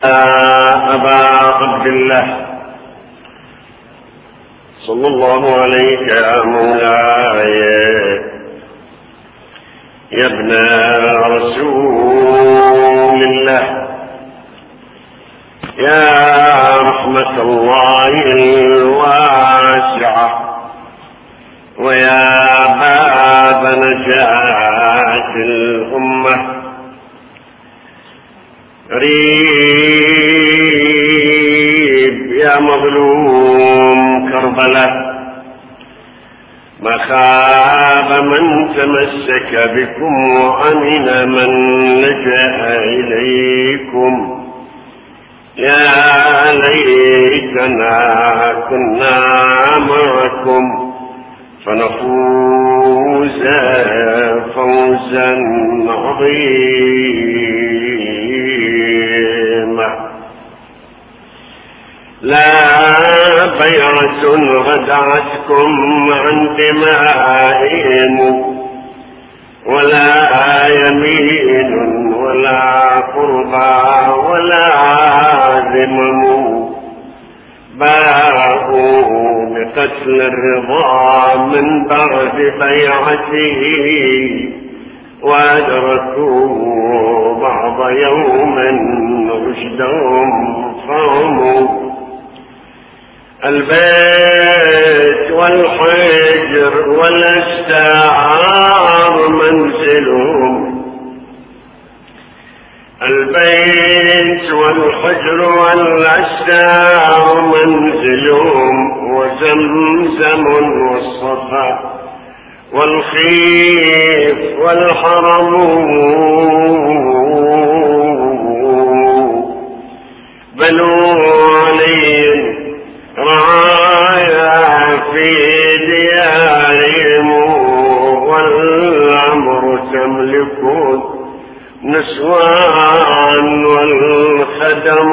أبا عبد الله صلى الله عليك يا مولاي يا ابن رسول الله يا رحمة الله الواسعة ويا باب نجاة الأمة ريب يا مظلوم كربلاء ما خاب من تمسك بكم وأمن من لجأ إليكم يا ليتنا كنا معكم فنفوز فوزا عظيما. لا بيعة ردعتكم عن دمائهم ولا يمين ولا قربى ولا ذمم باءوا بقتل الرضا من بعد بيعته وأدركوا بعض يوم رشدهم فهموا البيت والحجر والاستعار منزلهم البيت والحجر والاستعار منزلهم وزمزم والصفا والخيف والحرم بنو علي رعايا في ديارهم والأمر تملكون نسوان والخدم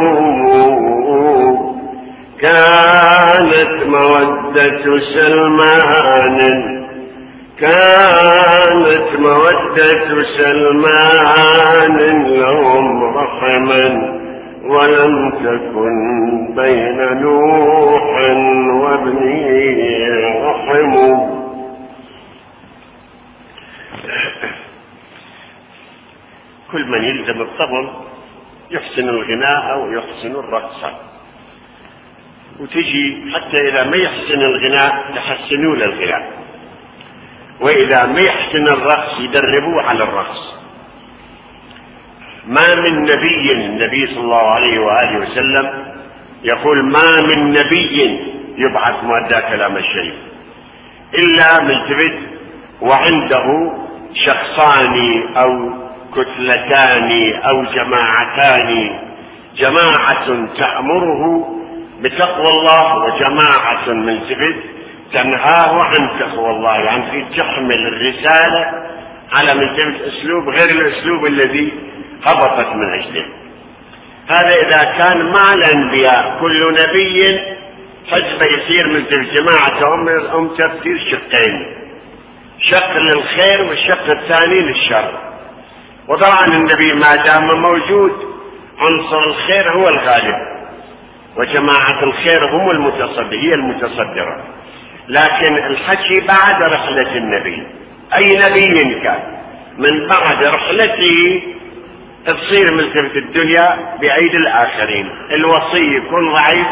كانت مودة سلمان لهم رحما ولم تكن بين نوح وابنه رحم. كل من يلزم الطبل يحسن الغناء أو يحسن الرقص، وتجي حتى إذا ما يحسن الغناء يحسنون الغناء، وإذا ما يحسن الرقص يدربوه على الرقص. ما من نبي، النبي صلى الله عليه وآله وسلم يقول ما من نبي يبعث مؤدى كلام الشيخ إلا ملتفت وعنده شخصان أو كتلتان أو جماعتان، جماعة تأمره بتقوى الله وجماعة ملتفت تنهاه عن تقوى الله، يعني تحمل الرسالة على ملتفت أسلوب غير الأسلوب الذي هبطت من أجله. هذا إذا كان مع الأنبياء كل نبي حزب يصير من جماعة أم تفسير شقين، شق للخير والشق الثاني للشر. وطبعا النبي ما دام موجود عنصر الخير هو الغالب وجماعة الخير هي المتصدرة، لكن الحكي بعد رحلة النبي، أي نبي كان من بعد رحلته تصير ملتفت الدنيا بأيدي الآخرين. الوصي يكون ضعيف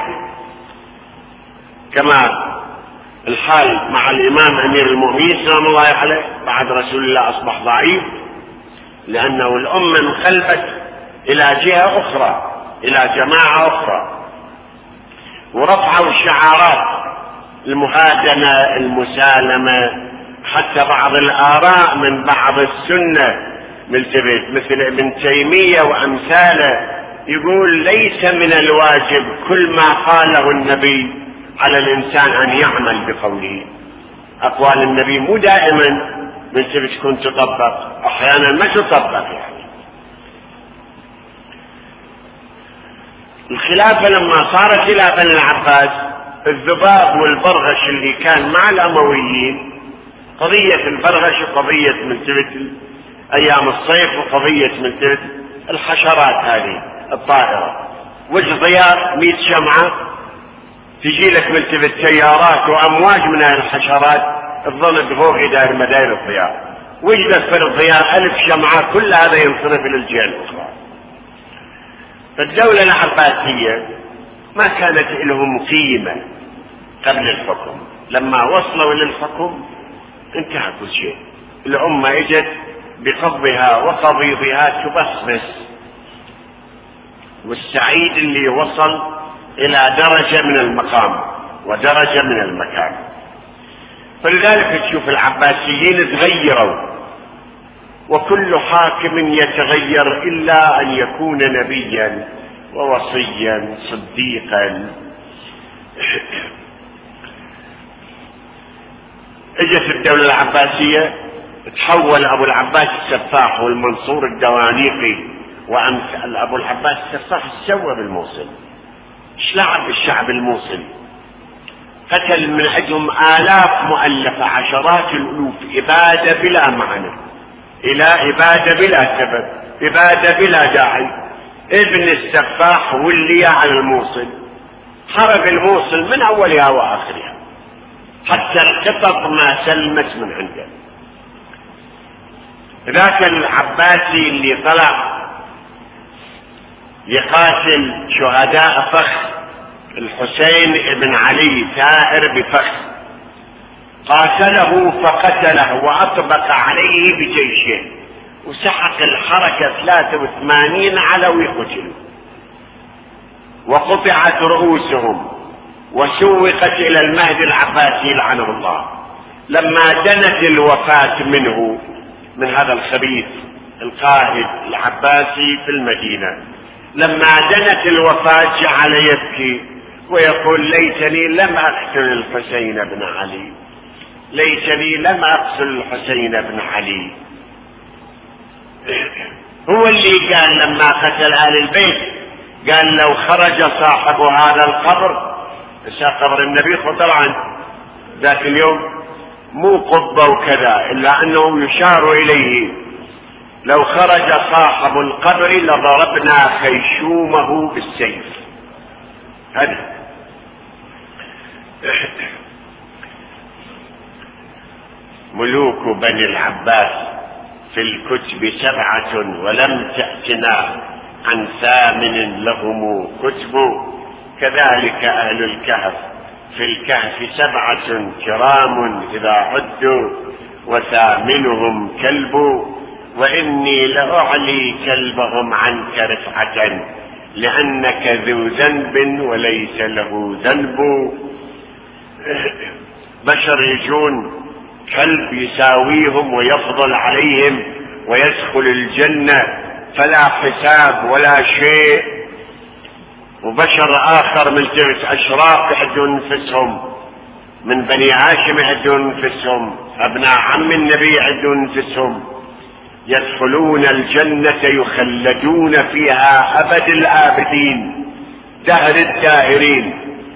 كما الحال مع الإمام أمير المؤمنين سلام الله عليه، بعد رسول الله أصبح ضعيف لأنه الأمة انقلبت إلى جهة أخرى، إلى جماعة أخرى، ورفعوا شعارات المهادنة المسالمة، حتى بعض الآراء من بعض السنة ملتفت مثل ابن تيمية وأمثاله يقول ليس من الواجب كل ما قاله النبي على الإنسان أن يعمل بقوله. أقوال النبي مو دائما ملتفت تكون تطبق، أحيانا ما تطبق. يعني الخلافة لما صارت إلى بني العباس، الذباب والبرغش اللي كان مع الأمويين، قضية البرغش وقضية ملتفت أيام الصيف وقضية ملتفت الحشرات هذه الطائرة، وش ضياء 100 شمعة تجي لك ملتفت سيارات وأمواج من الحشرات تظل فوق داير مداير الضياء، وجدت في الضياء 1000 شمعة كل هذا ينصرف للجهة الأخرى. فالدولة العباسية ما كانت لهم قيمة قبل الحكم، لما وصلوا للحكم انتهى كل شيء. الأمة اجت بقبضها وقبيضها تبصبص، والسعيد اللي وصل إلى درجة من المقام ودرجة من المكان. فلذلك تشوف العباسيين تغيروا، وكل حاكم يتغير إلا أن يكون نبيا ووصيا صديقا. اجت الدولة العباسية، تحول أبو العباس السفاح والمنصور الدوانيقي وأمثال أبو العباس السفاح سوى بالموصل، ايش لعب الشعب الموصلي؟ قتل من أجلهم آلاف مؤلفة، عشرات الألوف، إبادة بلا معنى إلى إبادة بلا سبب، إبادة بلا داعي. ابن السفاح ولي على الموصل، حرق الموصل من أولها وآخرها حتى القطط ما سلمت من عنده. ذاك العباسي اللي طلع يقاتل شهداء فخ، الحسين بن علي ثائر بفخ، قاتله فقتله وأطبق عليه بجيشه وسحق الحركة 83 علوي قتلوا وقطعت رؤوسهم وسوقت إلى المهدي العباسي لعنه الله. لما دنت الوفاة منه، من هذا الخبيث القائد العباسي في المدينة، لما دنت الوفاة جعل يبكي ويقول ليتني لم أقتل الحسين بن علي، ليتني لم أقتل الحسين بن علي. هو اللي قال لما قتل آل البيت، قال لو خرج صاحب هذا القبر، قبر النبي طبعا ذاك اليوم مو قبة وكذا، إلا أنه يشار إليه، لو خرج صاحب القبر لضربنا خيشومه بالسيف. هذا ملوك بني العباس في الكتب 7 ولم تأتنا عن 8 لهم كتب، كذلك أهل الكهف في الكهف 7 كرام إذا عدوا وثامنهم كلب، وإني لأعلي كلبهم عنك رفعة لأنك ذو ذنب وليس له ذنب. بشر يجون كلب يساويهم ويفضل عليهم ويدخل الجنة فلا حساب ولا شيء، وبشر آخر ملتبس أشراف يعدوا أنفسهم، من بني هاشم يعدوا أنفسهم، أبناء عم النبي يعدوا أنفسهم، يدخلون الجنة يخلدون فيها أبد الآبدين دهر الداهرين،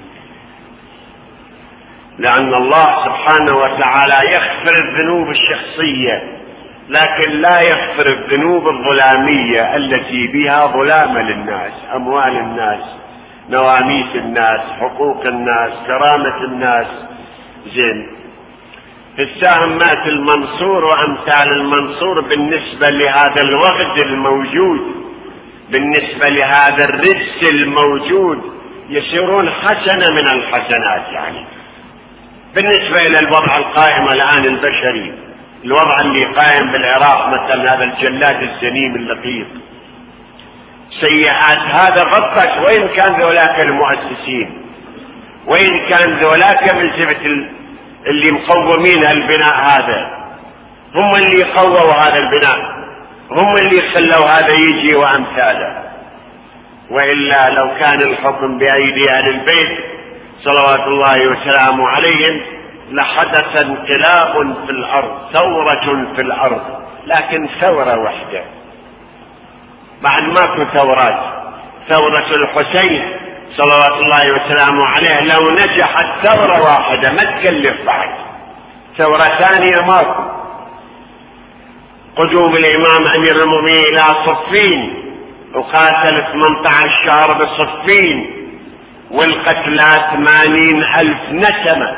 لأن الله سبحانه وتعالى يغفر الذنوب الشخصية لكن لا يغفر الذنوب الظلامية التي بها ظلام للناس، أموال الناس، نواميس الناس، حقوق الناس، كرامة الناس. زين، السهم مات المنصور وأمثال المنصور بالنسبة لهذا الوغد الموجود، بالنسبة لهذا الرجس الموجود يصيرون حسنة من الحسنات، يعني بالنسبة إلى الوضع القائم الآن البشري، الوضع اللي قائم بالعراق مثلا، هذا الجلاد الزنيم اللطيف، سيئات هذا غطت، وإن كان ذولاك المؤسسين، وإن كان ذولاك من سبة اللي مقومين البناء هذا، هم اللي قووا هذا البناء، هم اللي خلوا هذا يجي وأمثاله. وإلا لو كان الحكم بأيدي أهل البيت صلوات الله وسلامه عليهم لحدث انقلاب في الأرض، ثورة في الأرض، لكن ثورة واحدة بعد ماكو ثورات. ثورة الحسين صلوات الله وسلامه عليه لو نجحت ثورة واحدة ما تكلف بعد ثورة ثانية ماكو. قدوم الإمام أمير المؤمنين إلى صفين وقاتل 18 شهر بصفين، والقتلى 80,000 نسمة،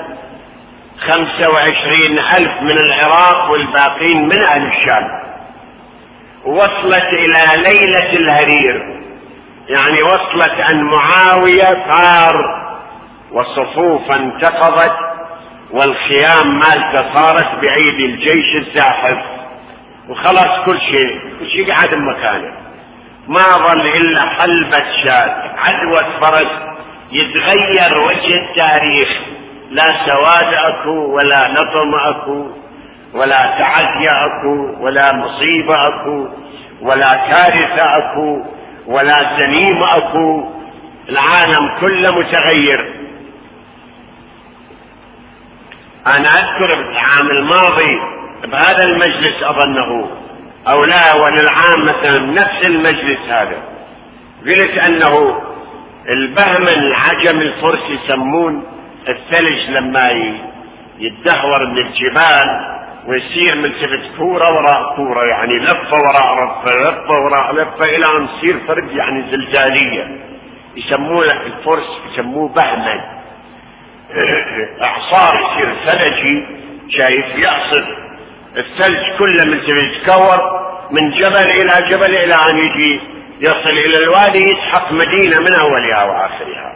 25,000 من العراق والباقين من أهل الشام. وصلت إلى ليلة الهرير، يعني وصلت أن معاوية ثار وصفوفا انتقضت والخيام مالته صارت بأيدي الجيش الزاحف، وخلاص كل شيء قاعد بمكانه، ما ظل إلا حلبة شاة عدوة فرس. يتغير وجه التاريخ، لا سواد أكو ولا نظم أكو ولا تعدي أكو ولا مصيبة أكو ولا كارثة أكو ولا زنيم أكو، العالم كله متغير. أنا أذكر بالعام الماضي بهذا المجلس أظنه أو لا، وللعام مثلا نفس المجلس هذا، قلت أنه البهمن العجم الفرس يسمون الثلج لما يتدهور من الجبال ويصير ملتفت كورة وراء كورة، يعني لفة وراء لفة، لفة وراء لفة، إلى أن تصير فرد يعني زلزالية، يسموه الفرس يسموه بهمن. إعصار يصير ثلجي، شايف يعصر الثلج كله ملتفت يتكور من جبل إلى جبل إلى أن يجي يصل إلى الوادي يسحق مدينة من أولها وآخرها.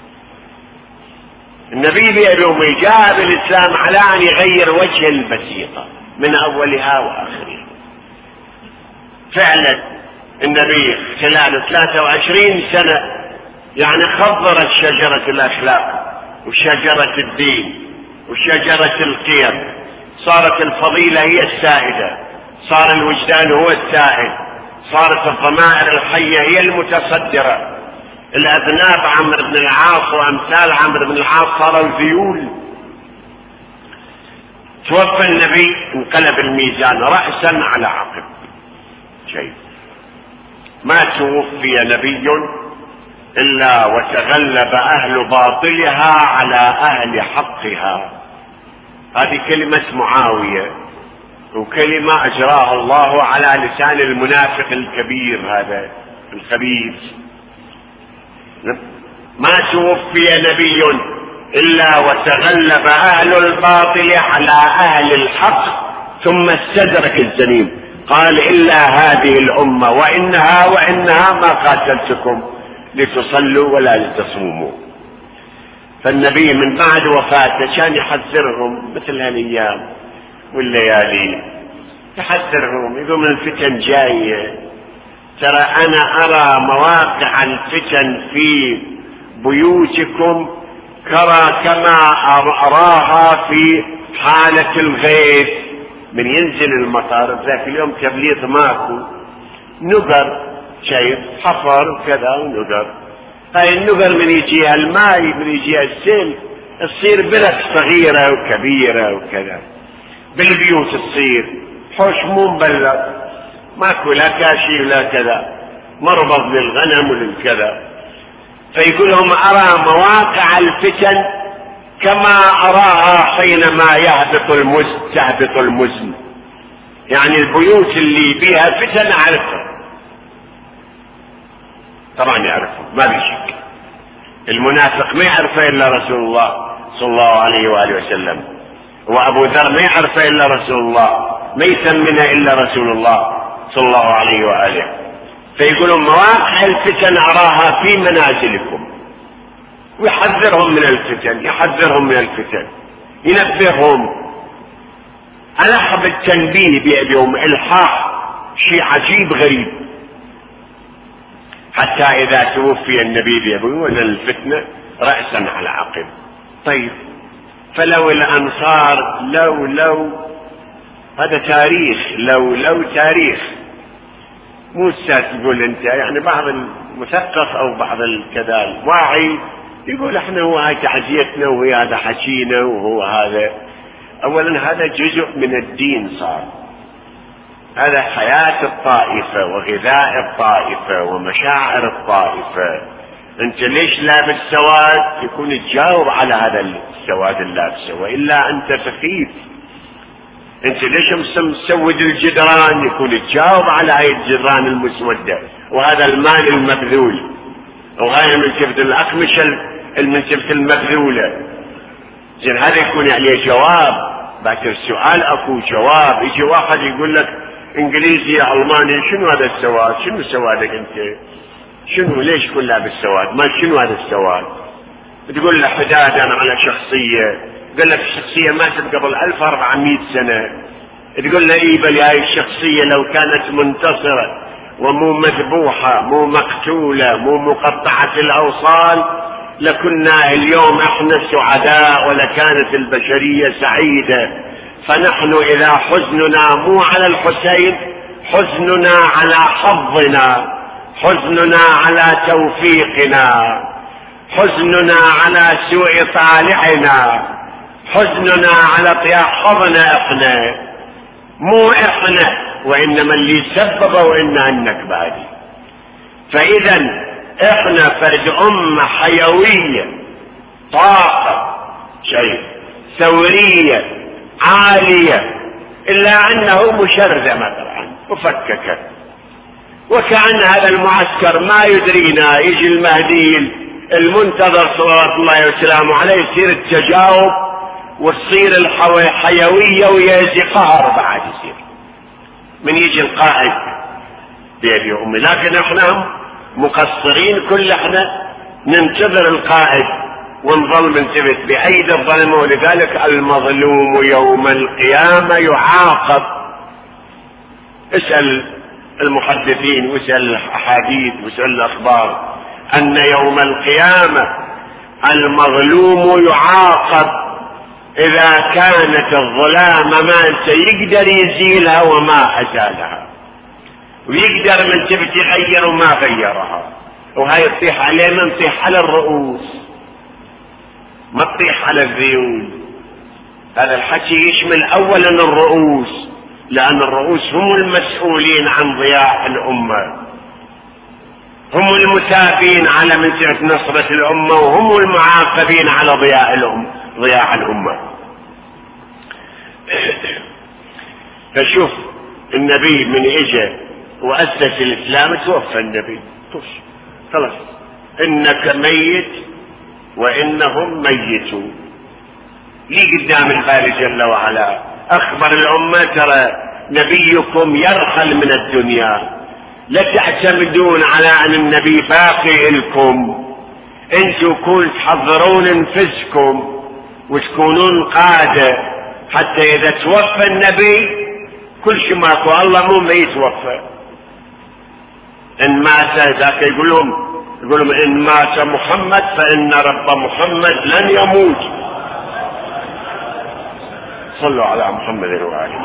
النبي بيوم جاء بالإسلام على أن يغير وجه البسيطة من أولها وآخرها. فعلا النبي خلال 23 سنة يعني خضرت شجرة الأخلاق وشجرة الدين وشجرة القيم، صارت الفضيلة هي السائدة، صار الوجدان هو السائد، صارت الضمائر الحية هي المتصدرة. الأذناب عمرو بن العاص وأمثال عمرو بن العاص صاروا الذيول. توفى النبي انقلب الميزان رأسا على عقب. شيء ما توفي نبي إلا وتغلب أهل باطلها على أهل حقها. هذه كلمة معاوية، وكلمة أجراها الله على لسان المنافق الكبير هذا الخبيث. ما توفي نبي إلا وتغلب أهل الباطل على أهل الحق ثم استدرك الزنيم، قال إلا هذه الأمة وإنها ما قاتلتكم لتصلوا ولا لتصوموا. فالنبي من بعد وفاته كان يحذرهم مثل هالأيام والليالي، يحذرهم يقول من الفتن جاية، ترى أنا أرى مواقع الفتن في بيوتكم كما أراها في حالة الغيث، من ينزل المطر ذاك اليوم تبليط ماكو نقر، شايف حفر وكذا ونقر، هاي النقر من يجيها الماء من يجيها السيل تصير برك صغيرة وكبيرة وكذا. بالبيوت تصير حوش مو مبلغ، ماكو لا كاشي ولا كذا، مربض للغنم وللكذا. فيقول لهم أرى مواقع الفتن كما أراها حينما تهبط المزن، يعني البيوت اللي بيها فتن أعرفها، طبعا يعرفها ما بيشك. المنافق ما يعرفه إلا رسول الله صلى الله عليه وآله وسلم، وأبو ذر ما يعرفه إلا رسول الله، ما يسمنا إلا رسول الله صلى الله عليه وآله. فيقولون مواقع الفتن أراها في منازلكم، ويحذرهم من الفتن، يحذرهم من الفتن، ينبههم. ألحظ التنبيه بيدهم إلحاح شيء عجيب غريب، حتى إذا توفي النبي بيقولون الفتنة رأسا على عقب. طيب فلو الأنصار لو هذا تاريخ، لو تاريخ، مو تقول انت، يعني بعض المثقف او بعض الكذا الواعي يقول احنا هو هاي تعزيتنا وهي هذا حكينا وهو هذا. اولا هذا جزء من الدين، صار هذا حياة الطائفة وغذاء الطائفة ومشاعر الطائفة. انت ليش لابس سواد؟ يكون تجاوب على هذا السواد اللابسه، والا انت سخيف. انت ليش مسود الجدران؟ يكون تجاوب على هاي الجدران المسودة، وهذا المال المبذول، وغير من سبت الأقمشة من سبت المبذولة. زين هذا يكون عليه جواب، باكر السؤال اكو جواب. يجي واحد يقول لك انجليزي الماني، شنو هذا السواد؟ شنو سوادك انت؟ شنو ليش كل لابس سواد؟ ما شنو هذا السواد؟ تقول له حدادا على شخصية، قال لك الشخصية ماتت قبل 1400 سنة. تقول له اي بل هاي الشخصية لو كانت منتصرة ومو مذبوحة مو مقتولة مو مقطعة الأوصال لكنا اليوم احنا سعداء ولكانت البشرية سعيدة. فنحن اذا حزننا مو على الحسين، حزننا على حظنا، حزننا على توفيقنا، حزننا على سوء طالعنا، حزننا على حظنا احنا، مو احنا وانما اللي سببوا إنها النكبة هذه. فاذا احنا فرد امة حيوية، طاقة، شيء ثورية عالية، الا انه مشرذمة طبعا مفككة. وكأن هذا المعسكر ما يدرينا، يجي المهدي المنتظر صلوات الله وسلامه عليه يصير التجاوب وتصير الحيوية ويزي قهر بعد يصير من يجي القائد بيبي امي. لكن احنا مقصرين، كل احنا ننتظر القائد ونظل منثبت بأيدي الظلم. ولذلك المظلوم يوم القيامة يعاقب. اسأل المحدثين واسأل الأحاديث واسأل الأخبار أن يوم القيامة المظلوم يعاقب إذا كانت الظلام ما سيقدر يزيلها وما أزالها، ويقدر من تبت يغير وما غيرها. وهاي تطيح عليه، من تطيح على الرؤوس ما تطيح على الذيول. هذا الحكي يشمل أولا الرؤوس، لأن الرؤوس هم المسؤولين عن ضياع الأمة، هم المثابين على منزلة نصرة الأمة، وهم المعاقبين على ضياع الأمة. فشوف النبي من اجى وأسس الإسلام توفى النبي، خلاص إنك ميت وإنهم ميتون. لي قدام الباري جل وعلا أخبر الأمة ترى نبيكم يرحل من الدنيا، لا تعتمدون على أن النبي باقي لكم، انتوا كون تحضرون انفسكم وتكونون قادة حتى إذا توفى النبي كل شيء ماكو. الله مو ما يتوفى، إن مات ذاك يقولون إن مات محمد فإن رب محمد لن يموت. صلوا على محمد وآله.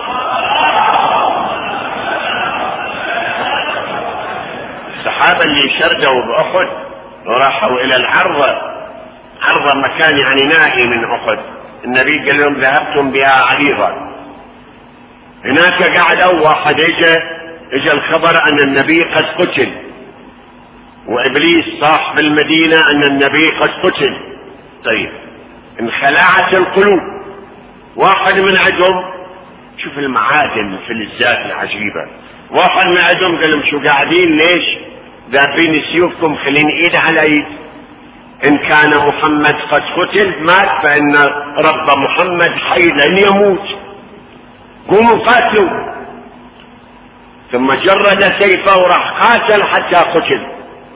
الصحابة اللي شردوا بأحد وراحوا إلى العرضة، عرضة مكان يعني نائي من أحد، النبي قال لهم ذهبتم بها عريضة. هناك قعدوا واحد اجى الخبر أن النبي قد قتل، وإبليس صاح بالمدينة أن النبي قد قتل. طيب انخلعت القلوب. واحد من عندهم، شوف المعادن في الذات العجيبة، واحد من عندهم قال لهم شو قاعدين ليش ذابين سيوفكم، خلين ايد على ايد. ان كان محمد قد قتل مات فان رب محمد حي لن يموت، قوموا قاتلوا. ثم جرد سيفه وراح قاتل حتى قتل.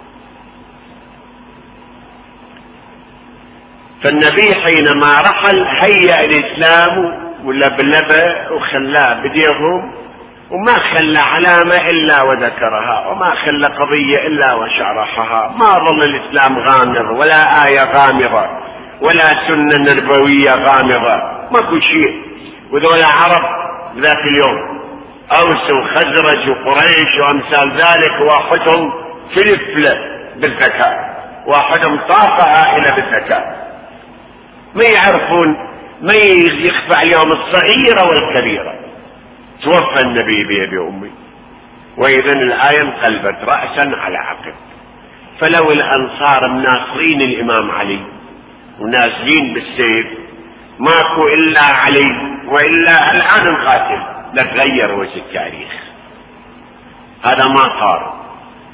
فالنبي حينما رحل هيأ الإسلام ولبلبه وخلاه بديهم، وما خلى علامة إلا وذكرها، وما خلى قضية إلا وشرحها. ما ظل الإسلام غامض، ولا آية غامضة، ولا سنة نبوية غامضة، ماكو شيء. وذولا عرب ذاك اليوم أوس وخزرج وقريش وأمثال ذلك، واحدهم فلفلة بالذكاء، واحدهم طاقة هائلة بالذكاء، ما يعرفون، ما يخفى عليهم الصغيرة والكبيرة. توفى النبي بيدي أمي، وإذا الآية انقلبت رأسا على عقب. فلو الأنصار مناصرين الإمام علي ونازلين بالسيف ماكو إلا علي، وإلا الآن نقاتل، لتغير وجه التاريخ. هذا ما صار.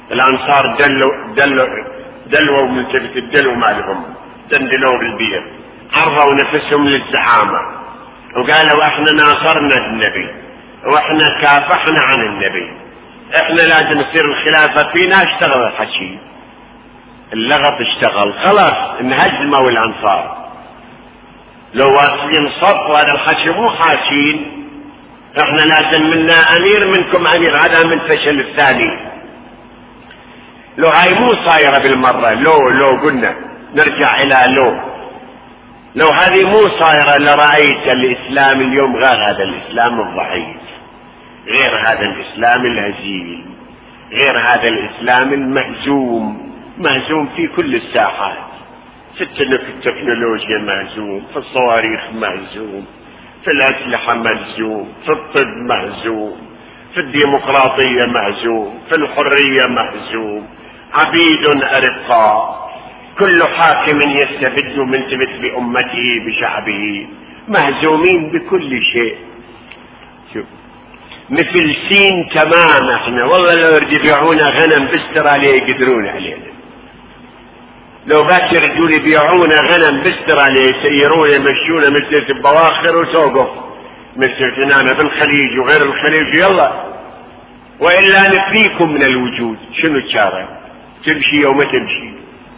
الأنصار دلوا من تبت الدلو مالهم، دندلوا بالبير، عرضوا نفسهم للزعامة وقالوا احنا ناصرنا النبي واحنا كافحنا عن النبي، احنا لازم يصير الخلافة فينا. اشتغل الحكي، اللغط اشتغل، خلاص انهزموا الأنصار. لو واصلين صف وهذا الحكي مو حاكين، احنا لازم منا امير منكم امير، هذا من فشل الثاني. لو هاي مو صايرة بالمرة، لو قلنا نرجع الى لو هذه مو صايرة لرأيت الاسلام اليوم غير هذا الاسلام الضعيف، غير هذا الاسلام الهزيل، غير هذا الاسلام مهزوم في كل الساحات، في التكنولوجيا مهزوم، في الصواريخ مهزوم، في الأسلحة مهزوم، في الطب مهزوم، في الديمقراطية مهزوم، في الحرية مهزوم، عبيد أرقاء، كل حاكم يستبد بأمته بشعبه، مهزومين بكل شيء. شوف مفلسين تمام احنا، والله لو يبيعونا غنم باستراليا يقدرون علينا، لو باكر يرجون يبيعونا غنم باستراليا يسيرون يمشونا مثل البواخر وتوقف مثل تنانا بالخليج وغير الخليج، يلا وإلا نفيكم من الوجود. شنو الشارع تمشي او ما تمشي؟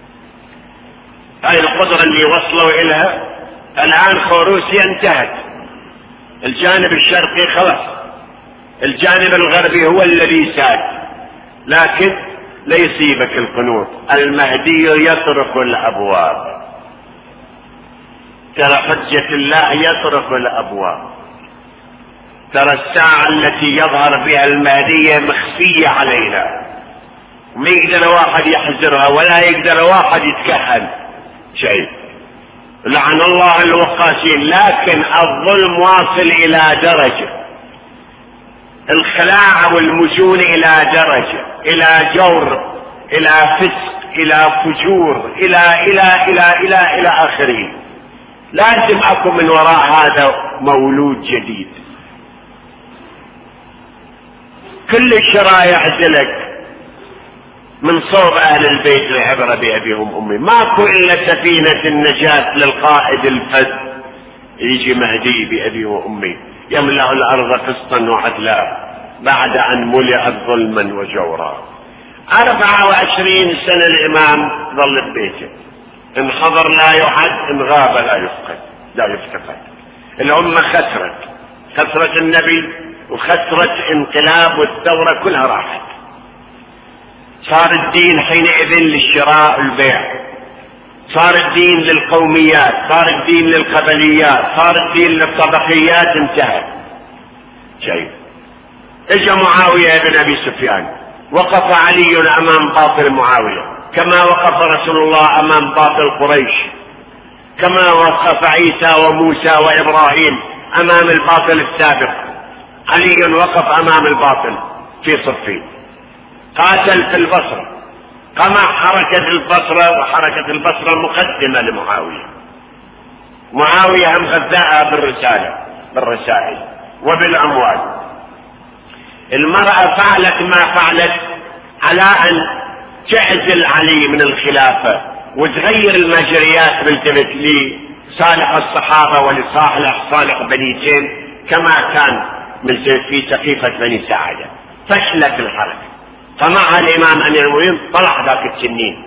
هاي القدرة اللي وصلوا إلها الآن. روسيا انتهت، الجانب الشرقي خلاص، الجانب الغربي هو الذي ساد، لكن لا يصيبك القنوط، المهدي يطرق الأبواب، ترى حجة الله يطرق الأبواب، ترى الساعة التي يظهر بها المهدي مخفية علينا، ما يقدر واحد يحذرها ولا يقدر واحد يتكهن شيء. لعن الله الوقاسين، لكن الظلم واصل إلى درجة، الخلاعة والمجون إلى درجة، إلى جور، إلى فسق، إلى فجور، إلى آخره. لازم أكون من وراء هذا مولود جديد. كل الشرائع عزلك من صوب أهل البيت العبرة بأبيهم أمي، ماكو إلا سفينة النجاة للقائد الفذ، يجي مهدي بأبي وأمي يملأ الأرض قسطا وعدلا بعد أن ملئت ظلما وجورا. 24 سنة الإمام ظل ببيته، إن حضر لا يعد، إن غاب لا يفتقد. الأمة خسرت النبي وخسرت انقلاب والثورة كلها راحت. صار الدين حينئذ للشراء والبيع، صار الدين للقوميات، صار الدين للقبليات، صار الدين للطبقيات، انتهى شيء. اجا معاوية بن ابي سفيان، وقف علي امام باطل معاوية كما وقف رسول الله امام باطل قريش، كما وقف عيسى وموسى وابراهيم امام الباطل السابق. علي وقف امام الباطل في صفين، قاتل في البصرة، قمع حركة البصرة، وحركة البصرة مقدمة لمعاوية. معاوية هم غذاها بالرسائل وبالأموال. المرأة فعلت ما فعلت على أن تعزل علي من الخلافة وتغير المجريات بالتبت لصالح الصحابة ولصالح بني تيم، كما كان من في سقيفة بني ساعدة. فشلت الحركة، طمعها الإمام أمير المؤمنين، طلع ذاك التنين،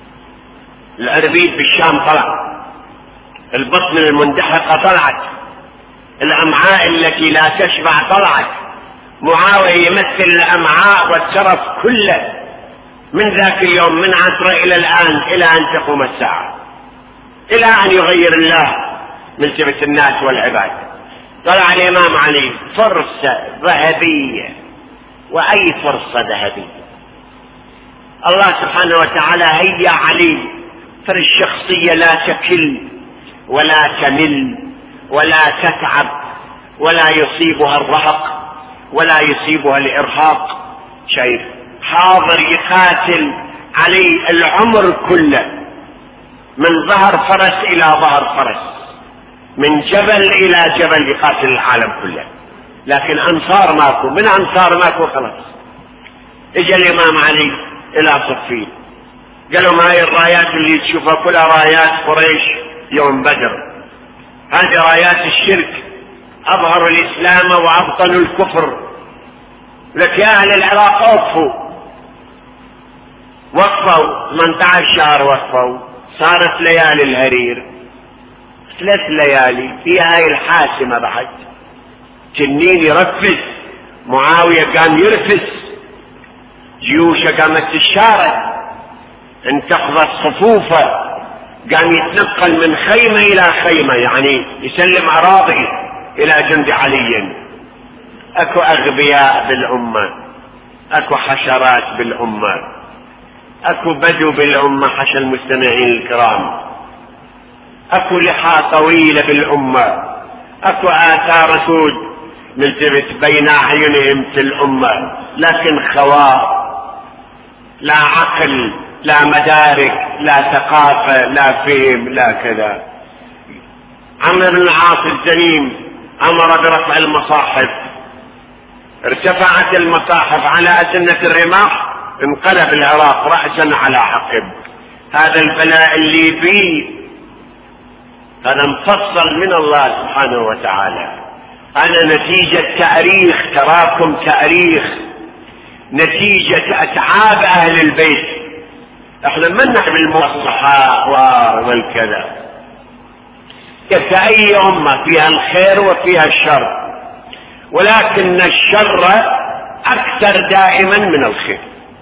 الأربيد بالشام طلع، البطن المندحقة طلعت، الأمعاء التي لا تشبع طلعت. معاوية يمثل الأمعاء والترف كله من ذاك اليوم، من عصر إلى الآن، إلى أن تقوم الساعة، إلى أن يغير الله من ثبت الناس والعباد. طلع الإمام علي فرصة ذهبية، وأي فرصة ذهبية. الله سبحانه وتعالى هيا علي فالشخصية لا تكل ولا تمل ولا تتعب ولا يصيبها الرهق ولا يصيبها الإرهاق. شايف حاضر يقاتل علي العمر كله، من ظهر فرس إلى ظهر فرس، من جبل إلى جبل، يقاتل العالم كله. لكن أنصار ماكو، من أنصار ماكو، خلاص. اجى الإمام علي إلى صفين. قالوا ما هي الرايات اللي تشوفها كلها رايات قريش يوم بدر؟ هذه رايات الشرك، أظهروا الإسلام وأبطلوا الكفر. لك يا أهل العراق وقفوا 18 شهر، وقفوا، صارت ليالي الهرير 3 ليالي في هاي الحاسمة بعد. تنين يرفس، معاوية قام يرفس، جيوشه قامت تشارك، انتقضت صفوفه، قام يتنقل من خيمة إلى خيمة، يعني يسلم أراضي إلى جند علي. أكو أغبياء بالأمة، أكو حشرات بالأمة، أكو بدو بالأمة حشى المستمعين الكرام، أكو لحى طويلة بالأمة، أكو آثار سود ملتبس بين أعينهم في الأمة، لكن خواء، لا عقل، لا مدارك، لا ثقافة، لا فهم، لا كذا. عمرو بن العاص الزنيم أمر برفع المصاحف، ارتفعت المصاحف على أسنة الرماح، انقلب العراق رأسا على عقب. هذا البلاء اللي فيه هذا مفصل من الله سبحانه وتعالى. أنا نتيجة تاريخ، تراكم تاريخ، نتيجة أتعاب أهل البيت. احنا ما نحب المصلحة والكذا، كأي أمة فيها الخير وفيها الشر، ولكن الشر أكثر دائما من الخير،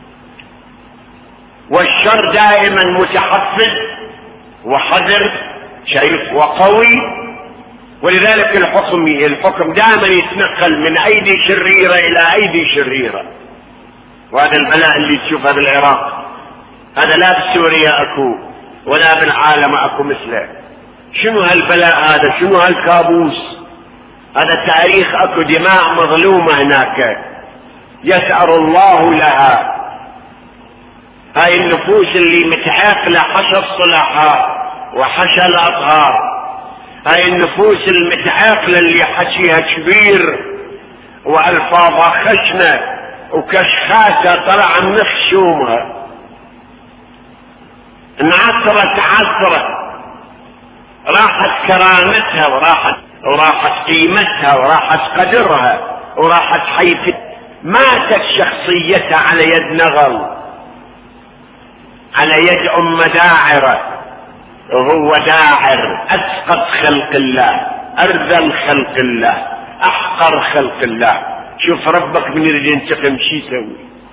والشر دائما متحفز وحذر شيء وقوي. ولذلك الحكم دائما يتنقل من أيدي شريرة إلى أيدي شريرة. وهذا البلاء اللي تشوفه بالعراق، هذا لا بسوريا أكو ولا بالعالم أكو مثله. شنو هالبلاء هذا؟ شنو هالكابوس هذا؟ تاريخ، أكو دماء مظلومة هناك يسأر الله لها. هاي النفوس اللي متعاقلة حشى الصلاحات وحشى الأطهار، هاي النفوس المتعاقلة اللي حكيها كبير وألفاظها خشنة وكشخاتها طلع من خشومها، انعثرت عثرة، راحت كرامتها وراحت قيمتها وراحت قدرها وراحت حيث ماتت شخصيتها على يد نغل، على يد أم داعرة. وهو داعر أسقط خلق الله، أرذل خلق الله، أحقر خلق الله. شوف ربك من يريد ينتقم شي يسوي؟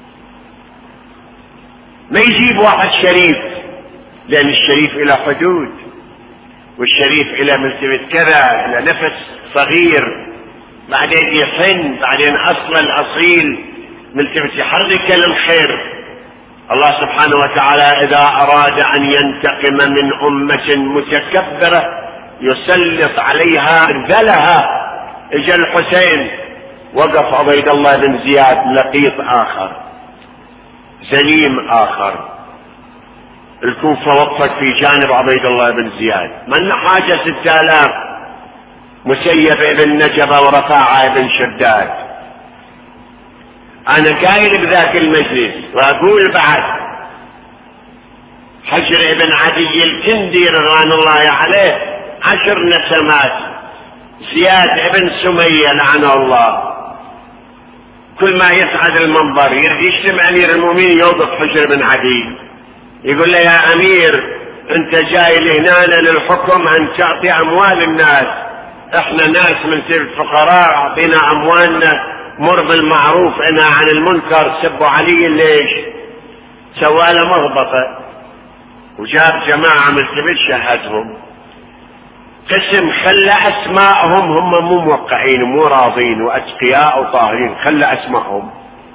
ما يجيب واحد شريف، لأن الشريف إلى حدود، والشريف إلى مرتبة كذا، إلى نفس صغير، بعدين يحن، بعدين أصل الأصيل مرتبة يحرك للخير. الله سبحانه وتعالى إذا أراد أن ينتقم من أمة متكبرة يسلط عليها ذلها. اجى الحسين، وقف عبيد الله بن زياد لقيط آخر، زليم آخر. الكوفة وقفت في جانب عبيد الله بن زياد، من حاجة 6000 مسيب ابن نجبة ورفاعة ابن شداد. أنا قايل بذاك المجلس وأقول بعد، حجر ابن عدي الكندي رضوان الله عليه 10 نسمات، زياد ابن سمية لعنه الله، كل ما يصعد المنبر يريد يشتم أمير المؤمنين يوقف حجر ابن عدي يقول له يا أمير أنت جاي لهنا للحكم أن تعطي أموال الناس، إحنا ناس من الفقراء، أعطينا أموالنا، مر بالمعروف انها عن المنكر. سبوا علي ليش؟ سواله مغبطة، وجاب جماعة من الكبير شهدهم، قسم خلى اسماءهم، هم مو موقعين مو راضين واتقياء وطاهرين، خلى اسماءهم،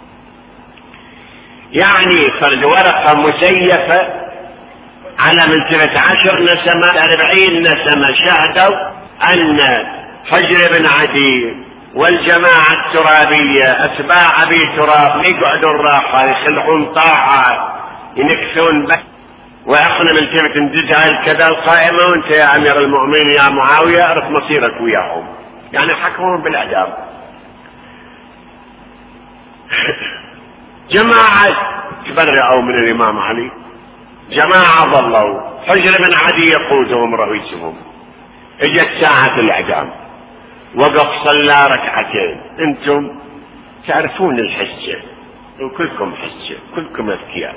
يعني فرد ورقة مزيفة على منتبة 10 نسمة 40 نسمة شهدوا ان حجر بن عدي والجماعة الترابية أتباع أبي تراب يقعدوا الراحة، يخلعون طاعة، ينكثون بس، وإحنا ملتفت ندزها الكذا القائمة، وأنت يا أمير المؤمنين يا معاوية أعرف مصيرك وياهم، يعني حكمهم بالإعدام. جماعة تبرئوا من الإمام علي. جماعة ظلوا، حجر بن عدي يقودهم رئيسهم. اجت ساعة الإعدام، وقف صلى ركعتين. انتم تعرفون الحجة وكلكم حجة، كلكم اذكياء.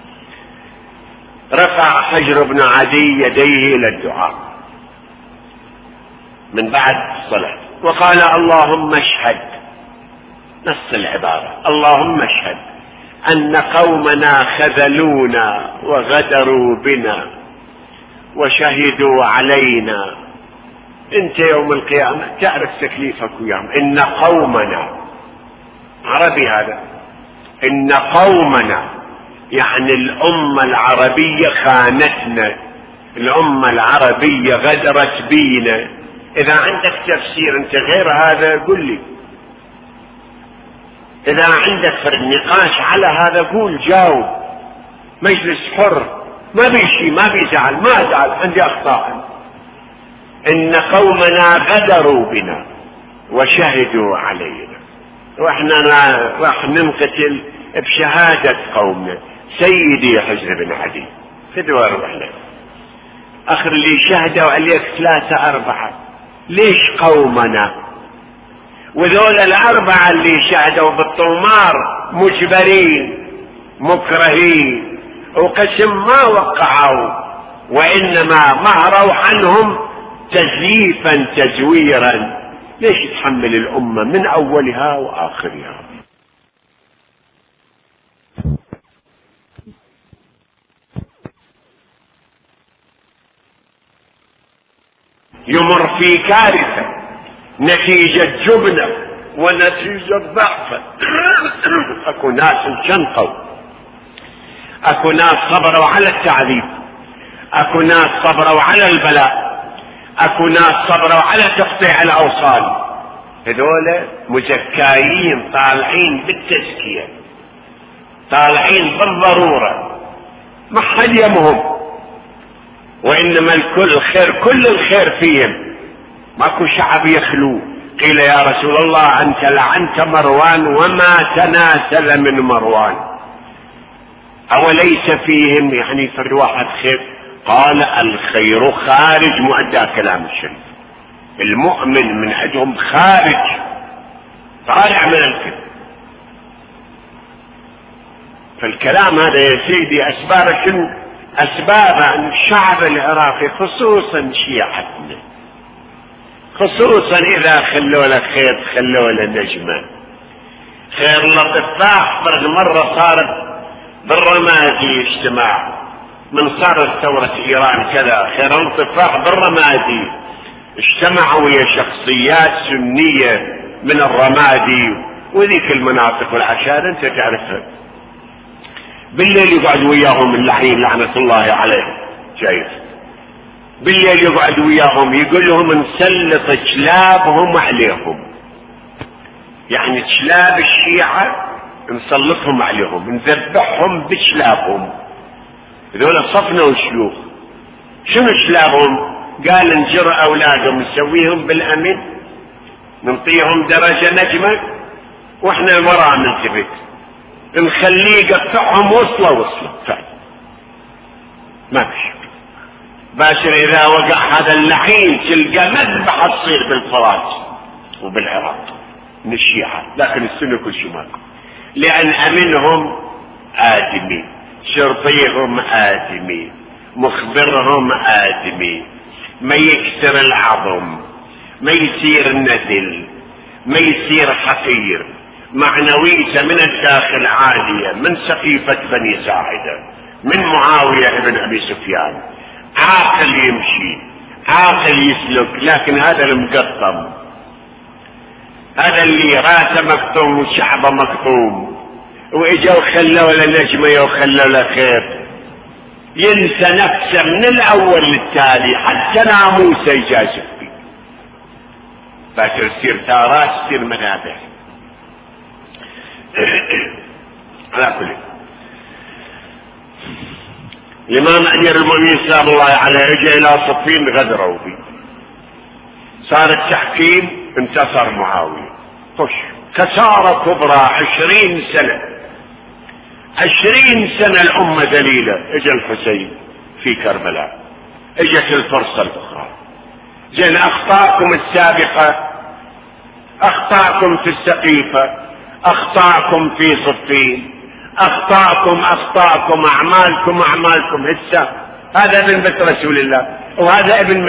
رفع حجر بن عدي يديه إلى الدعاء من بعد الصلاة وقال اللهم اشهد، نص العبارة، اللهم اشهد أن قومنا خذلونا وغدروا بنا وشهدوا علينا. انت يوم القيامة تعرف تكليفك وياهم. ان قومنا، عربي هذا، ان قومنا يعني الأمة العربية خانتنا، الأمة العربية غدرت بينا. إذا عندك تفسير أنت غير هذا قل لي، إذا عندك فرق نقاش على هذا قول، جاوب. مجلس حر، ما بيشي، ما بيزعل، ما أزعل، عندي أخطاء. إن قومنا غدروا بنا وشهدوا علينا، وإحنا راح ننقتل بشهادة قومنا. سيدي حجر بن عدي خذوا أربعنا، آخر اللي شهدوا عليك 3 4، ليش قومنا؟ وذول 4 اللي شهدوا بالطومار مجبرين مكرهين، وقسم ما وقعوا، وإنما مهروا عنهم تزييفا تزويرا. ليش تحمل الأمة من أولها وآخرها؟ يمر في كارثة نتيجة جبنة ونتيجة ضعف. اكو ناس انشنقوا، اكو ناس صبروا على التعذيب، اكو ناس صبروا على البلاء، اكو ناس صبروا على تقطيع الاوصال. هذول مزكايين طالعين بالتزكية، طالعين بالضرورة، ما حد يمهم، وإنما الكل خير، كل الخير فيهم، ماكو شعب يخلو. قيل يا رسول الله أنت لعنت مروان وما تناسل من مروان، أوليس فيهم يعني في الواحد خير؟ قال الخير خارج، مؤدى كلام الشريف، المؤمن من عندهم خارج، طالع من الكذب. فالكلام هذا يا سيدي أسباب شنو؟ أسباب أن الشعب العراقي خصوصا شيعتنا، خصوصا إذا خلوا له خير خلوا له نجمة. خير الأطفاء فرق مرة صارت بالرمادي اجتماع، من صارت ثورة إيران كذا، خير الأطفاء بالرمادي اجتمعوا ويا شخصيات سنية من الرمادي وذيك المناطق والعشائر أنت تعرفها. بالليل يقعد وياهم اللعين لعنة الله عليه، شايف؟ بالليل يقعد وياهم يقول لهم نسلط كلابهم عليهم، يعني كلاب الشيعة نسلطهم عليهم، نذبحهم بكلابهم. هذول صفنا وشيوخ. شنو كلابهم؟ قال نجر أولادهم نسويهم بالأمن، نعطيهم درجة نجمة، واحنا وراء نلتفت، نخليه يقطعهم وصلة فعلا. ما فيش باشر إذا وقع هذا اللعين تلقى مذبحة تصير بالفرات وبالعراق من الشيعة، لكن السنة كل شيء ماكو، لأن أمنهم آدمي، شرطيهم آدمي، مخبرهم آدمي، ما يكسر العظم، ما يصير نذل، ما يصير حقير، معنويته من الداخل عالية، من سقيفة بني ساعدة، من معاوية ابن أبي سفيان، عاقل يمشي، عاقل يسلك. لكن هذا المقطم، هذا اللي راسه مقطوم وشعبه مقطوم، واجوا خلوا له نجمة وخلوا له خير، ينسى نفسه من الأول للتالي، حتى ناموسه يجازف فيه. باكر تصير ثارات، تصير منابع. على كل الإمام أمير المؤمنين سلام الله عليه رجع إلى صفين غدروا فيه، صار التحكيم، انتصر معاوية، خش خسارة كبرى 20 سنة 20 سنة الأمة ذليلة، اجى الحسين في كربلاء، اجت الفرصة الأخرى. زين أخطاءكم السابقة، أخطاءكم في السقيفة، أخطاءكم في صفين، أخطاءكم أعمالكم هسه. هذا ابن بيت رسول الله، وهذا ابن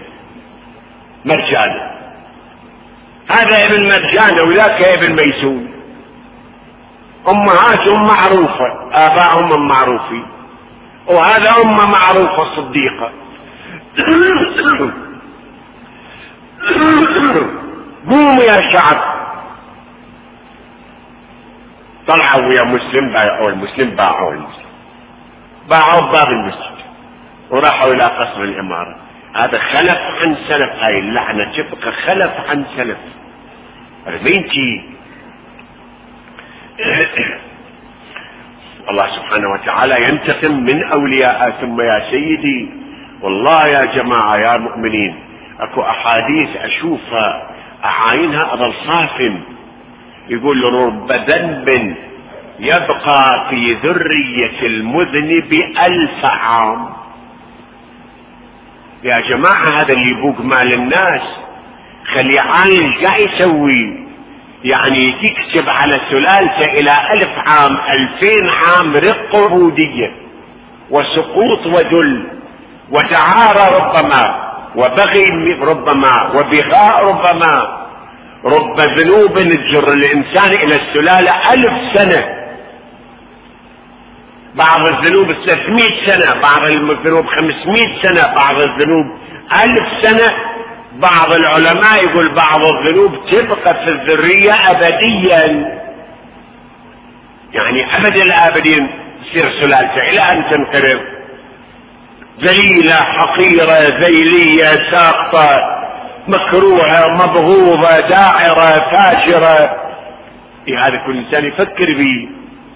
مرجان، هذا ابن مرجان وذاك ابن ميسون. أمهاتهم معروفة، آباءهم معروفين، وهذا أمة معروفة صديقة. قوموا يا شعب. طلعوا يا مسلم، باعوا باب المسجد وراحوا إلى قصر الإمارة. هذا خلف عن سلف، هاي اللعنة تبقى خلف عن سلف. بنتي الله سبحانه وتعالى ينتقم من أولياء. ثم يا سيدي والله يا جماعة يا مؤمنين، اكو أحاديث أشوفها أعاينها أظل صافن، يقول رب ذنب يبقى في ذرية المذنب 1000 عام. يا جماعة هذا اللي يبوق مال الناس خلي عايش قاعد يسوي، يعني تكتب على سلالته إلى 1000 عام 2000 عام رق عبودية وسقوط وذل ودعارة ربما وبغي ربما وبغاء ربما، رب ذنوب تجر الإنسان إلى السلالة 1000 سنة، بعض الذنوب 300 سنة، بعض الذنوب 500 سنة، بعض الذنوب 1000 سنة. بعض العلماء يقول بعض الذنوب تبقى في الذرية أبديا، يعني أبد الآبدين تصير سلالته إلى أن تنقرض، ذليلة حقيرة ذيلية ساقطة مكروهة مبغوضة داعرة فاجرة. هذا كل إنسان يفكر به.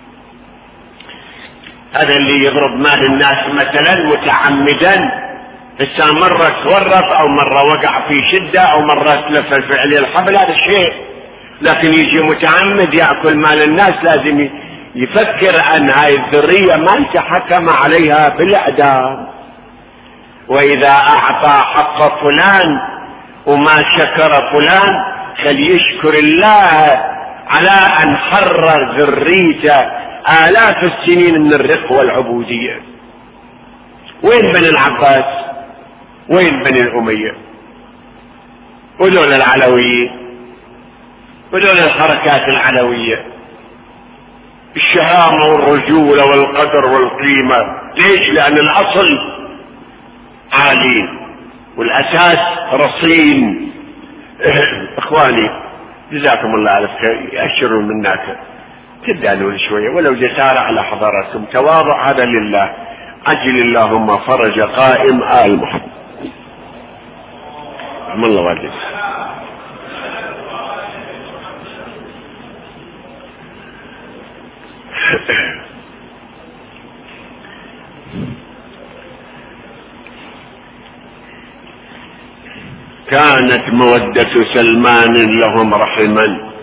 هذا اللي يضرب مال الناس مثلا متعمدا، هسه مرة تورط أو مرة وقع في شدة أو مرة تلف الفعل الحبل، هذا الشيء. لكن يجي متعمد يأكل مال الناس لازم يفكر أن هاي الذرية ما يتحكم عليها بالإعدام. وإذا أعطى حق فلان وما شكر فلان فليشكر الله على أن حرر ذريته آلاف السنين من الرق والعبودية. وين بني العباس؟ وين بني الأمية؟ ودول العلويين ودول الحركات العلوية، الشهامة والرجولة والقدر والقيمة. ليش؟ لأن الأصل عالي والأساس رصين. إخواني جزاكم الله على خير، يأشروا منك تدانون شوية ولو جسارة على حضراتكم، تواضع هذا لله. عجل اللهم فرج قائم آل محمد. رحم الله والديك. كانت مودة سلمان لهم رحما.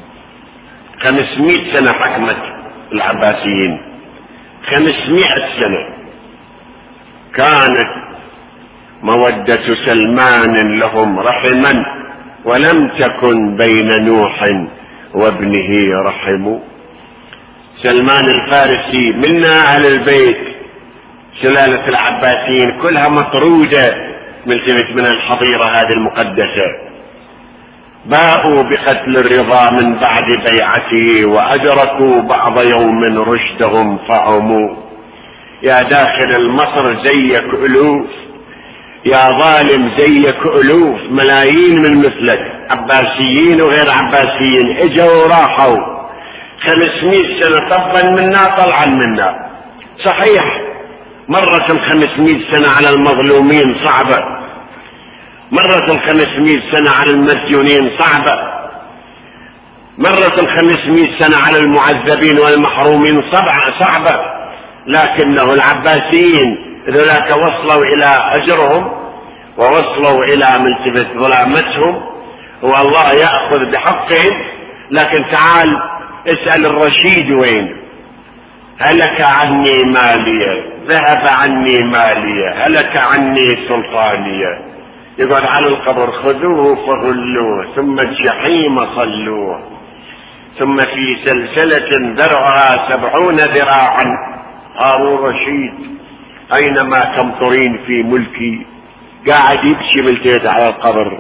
500 سنة حكمت العباسيين، 500 سنة. كانت مودة سلمان لهم رحما ولم تكن بين نوح وابنه رحم. سلمان الفارسي منا أهل البيت، سلالة العباسيين كلها مطرودة من الحظيرة هذه المقدسة. باءوا بقتل الرضا من بعد بيعته وأدركوا بعض يوم رشدهم فعموا. يا داخل المصر زيك ألوف، يا ظالم زيك ألوف، ملايين من مثلك عباسيين وغير عباسيين اجوا وراحوا. 500 سنة طبا منا طلعا منا. صحيح مرة 500 سنة على المظلومين صعبة، مرة 500 سنة على المسجونين صعبة، مرة 500 سنة على المعذبين والمحرومين صعبة. لكنه العباسيين ذولاك وصلوا إلى أجرهم ووصلوا إلى ملتفت ظلامتهم، والله يأخذ بحقهم. لكن تعال اسأل الرشيد وين، هلك عني مالية، ذهب عني مالية، هلك عني سلطانية. يقعد على القبر: خذوه فغلوه ثم الجحيم صلوه ثم في سلسلة ذرعها 70 ذراعا. هارون رشيد: أينما تمطرين في ملكي. قاعد يبكي بالجيد على القبر.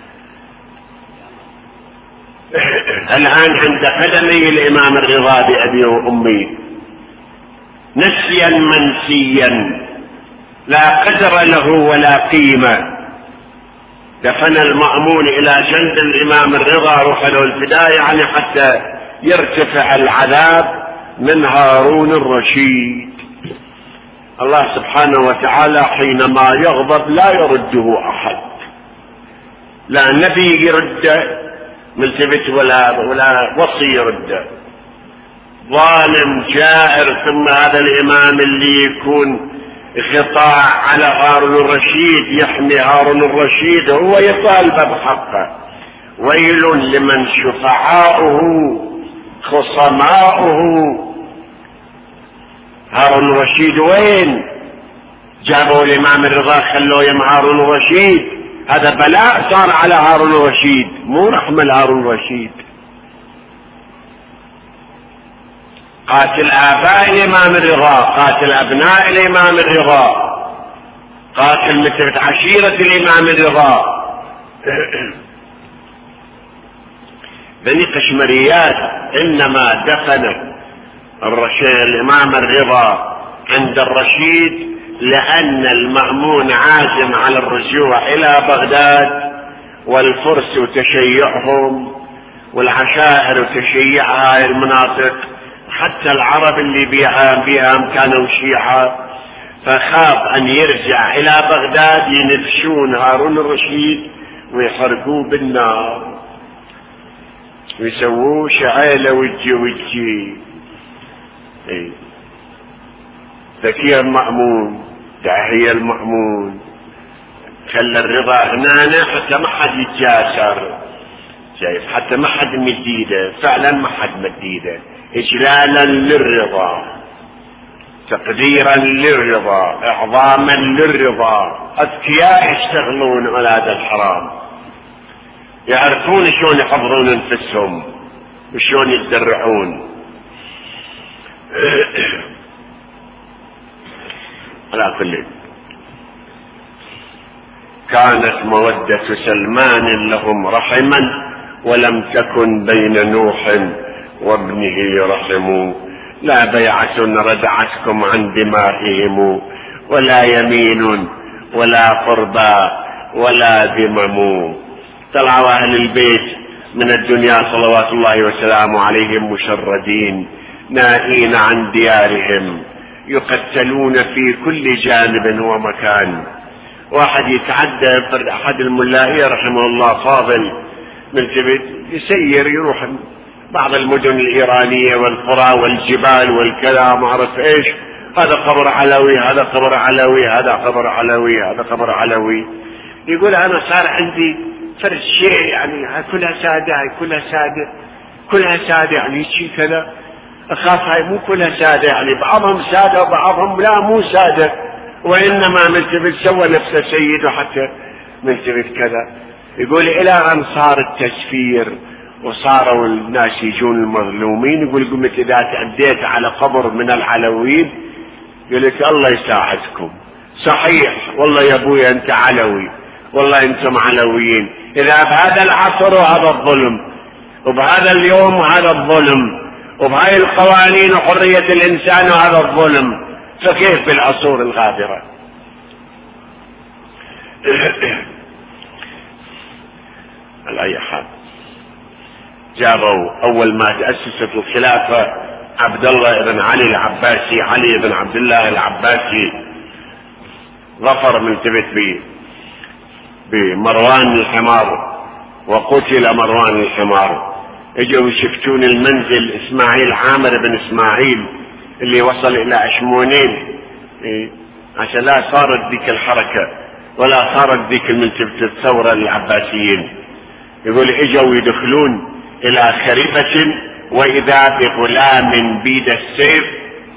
الآن عند قدمي الإمام الرضا بأبي وأمي، نسيا منسيا لا قدر له ولا قيمة. دفن المأمون إلى جنب الإمام الرضا روح له الفداء، يعني حتى يرتفع العذاب من هارون الرشيد. الله سبحانه وتعالى حينما يغضب لا يرده أحد، لا نبي يرده ملتفت ولا وصي يرده. ظالم جائر. ثم هذا الإمام اللي يكون غطاء على هارون الرشيد، يحمي هارون الرشيد، هو يطالب بحقه. ويل لمن شفعاؤه خصماؤه. هارون الرشيد وين؟ جابوا الإمام الرضا خلوه يم هارون الرشيد. هذا بلاء صار على هارون الرشيد، مو رحمة هارون الرشيد. قاتل آباء الإمام الرضا، قاتل أبناء الإمام الرضا، قاتل مثل عشيرة الإمام الرضا. بني قشمريات إنما دفن الإمام الرضا عند الرشيد لأن المأمون عازم على الرجوع إلى بغداد، والفرس تشيعهم والعشائر تشيع هاي المناطق، حتى العرب اللي بيها كانوا شيعة. فخاف أن يرجع إلى بغداد ينفشون هارون الرشيد ويحرقوه بالنار ويسووه شعيلة وجي. ذكي المأمون، داعي المأمون، خلى الرضا هنا حتى ما حد يتجاسر، شايف؟ حتى ما حد مديده، فعلا ما حد مديده، إجلالا للرضا، تقديرا للرضا، إعظاما للرضا. أذكياء يشتغلون على هذا الحرام، يعرفون شلون يحضرون أنفسهم وشلون يتدرعون. على كل، كانت مودة سلمان لهم رحما ولم تكن بين نوح وابنه رحم. لا بيعة ردعتكم عن دمائهم ولا يمين ولا قربى ولا ذمم. طلعوا أهل البيت من الدنيا صلوات الله وسلامه عليهم مشردين نائين عن ديارهم، يقتلون في كل جانب ومكان. واحد يتعدى، أحد الملاهية رحمه الله فاضل من جبت يسير يروح بعض المدن الإيرانية والقرى والجبال والكلام ما أعرف إيش، هذا قبر علوي، هذا قبر علوي، هذا قبر علوي، هذا قبر علوي. يقول أنا صار عندي فرد شيء، يعني كلها سادة، هاي كلها سادة، كلها سادة، يعني شيء كذا. أخاف هاي مو كلها سادة، يعني بعضهم سادة وبعضهم لا مو سادة، وإنما ملتفت سوى نفسه سيد وحتى ملتفت كذا. يقول إلى أن صار التسفير وصاروا الناس يجون المظلومين، يقول قمت إذا تعديت على قبر من العلويين يقول لك الله يساعدكم، صحيح والله يا أبوي أنت علوي، والله أنتم علويين، إذا بهذا العصر وهذا الظلم، وبهذا اليوم وهذا الظلم، وبهاي القوانين وحرية الإنسان وهذا الظلم، فكيف بالعصور الغابرة؟ على أي حال، جابوا أول ما تأسست الخلافة عبد الله بن علي العباسي، علي بن عبد الله العباسي، ظفر ملتفت بمروان الحمار وقتل مروان الحمار. اجوا يشفتون المنزل اسماعيل عامر بن اسماعيل اللي وصل الى اشمونين، عشان لا صارت ذيك الحركة ولا صارت ذيك الملتفت الثورة للعباسيين. يقول اجوا يدخلون الى خريفة واذا بغلام بيد السيف